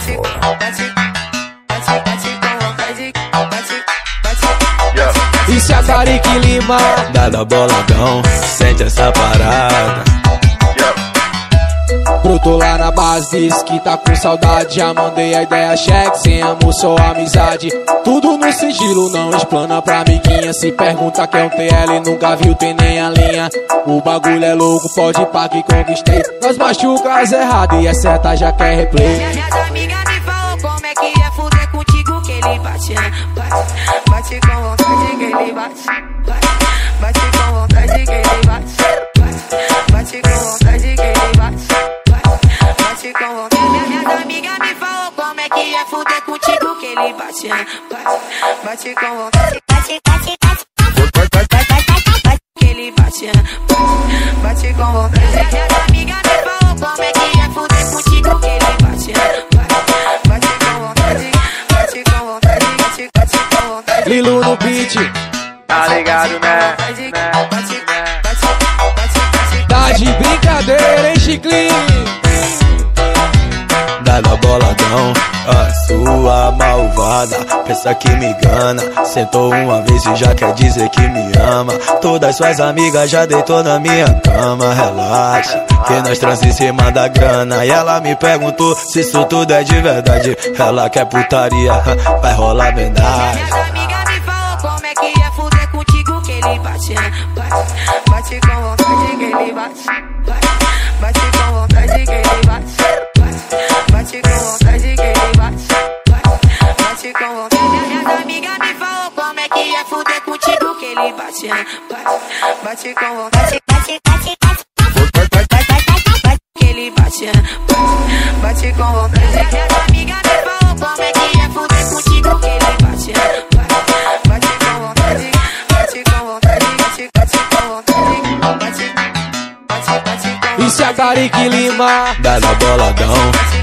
Isso é Karique Lima, Dada boladão, sente essa parada. brotou lá na base, disse que tá com saudade. Já mandei a ideia, cheque, sem amor, só amizade. Tudo no sigilo, não explana pra amiguinha. Se pergunta que é um TL, nunca viu, tem nem a linha. O bagulho é louco, pode pá que conquistei. Nós machuca as erradas e acerta, já quer replay. Minhas amigas me falam como é que é fuder contigo, que ele bate, bate, bate com vontade que ele bate, bate, bate com vontade que ele bate, bate, bate com vontade que ele bate, bate, bate com vontade. Minhas amigas me falam como é que é fuder contigo, que ele bate, bate, bate com vontade, bate, bate, bate, bate, que ele bate, bate, bate com vontade. Minhas amigas me falam como é que é fuder contigo, que ele bate, bate, bate com vontade, bate com vontade, bate, bate com vontade. Lilo no beat, Tá ligado, né? tá de brincadeira, hein, Chiclinho? Dada boladão, a sua malvada pensa que me engana. Sentou uma vez e já quer dizer que me ama. Todas suas amigas já deitou na minha cama. Relaxa, que nós trans em cima da grana. E ela me perguntou se isso tudo é de verdade. Ela quer putaria, vai rolar homenagem. Minhas amigas me falam como é que é fuder contigo, que ele bate, bate, bate com vontade que ele bate, bate, bate com vontade que ele bate, bate, bate com vontade que ele bate, bate, bate com vontade. Minhas amigas me falam como é que é fuder contigo, que ele bate, bate, bate com vontade, bate, bate, bate, bate, que ele bate, bate, bate com vontade. Minhas amigas me falam como é que é fuder contigo, que ele bate, bate, bate com vontade, bate com vontade, bate, bate com vontade, bate, bate, bate com vontade. Isso é Karique Lima, Dada boladão,